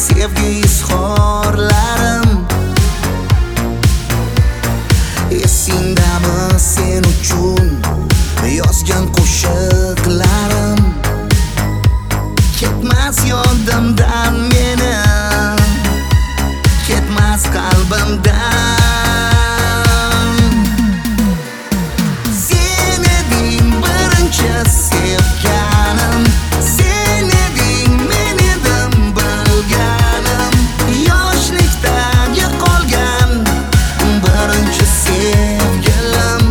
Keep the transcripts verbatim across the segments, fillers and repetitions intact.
sevgi izhorlarim. Esingdami sen uchun yozgan qo'shiqlarim? Ketmas yodimdan meni, ketmas qalbimdan. Sen eding birinchi sevganim, sen eding men edim bilganim. Yoshlikdagi qolgan birinchi sevgilim.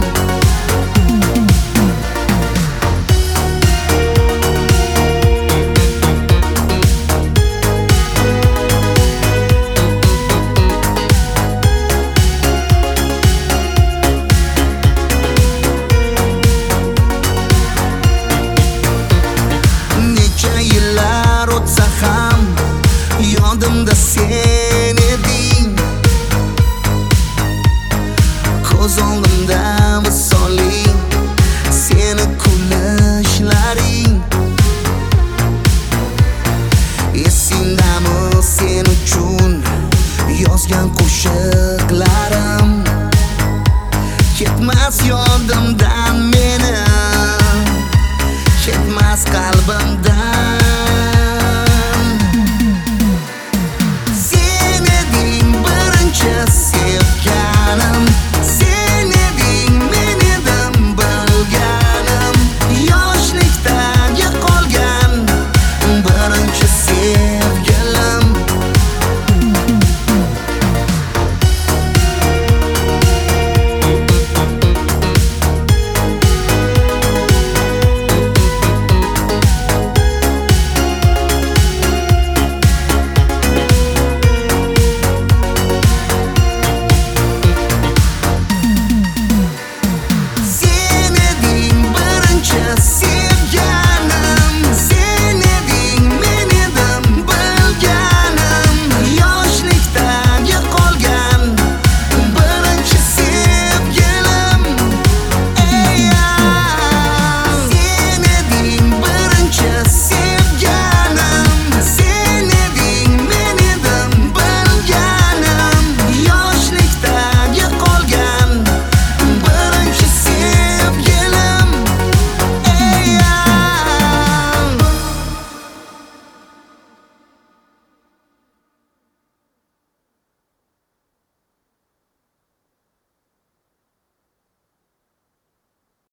Yodimda sen eding, ko'z oldimda misoling, seni kulishlaring. Esingdami sen uchun yozgan qo'shiqlarim? Ketmas yodimdan meni, ketmas qalbimdan.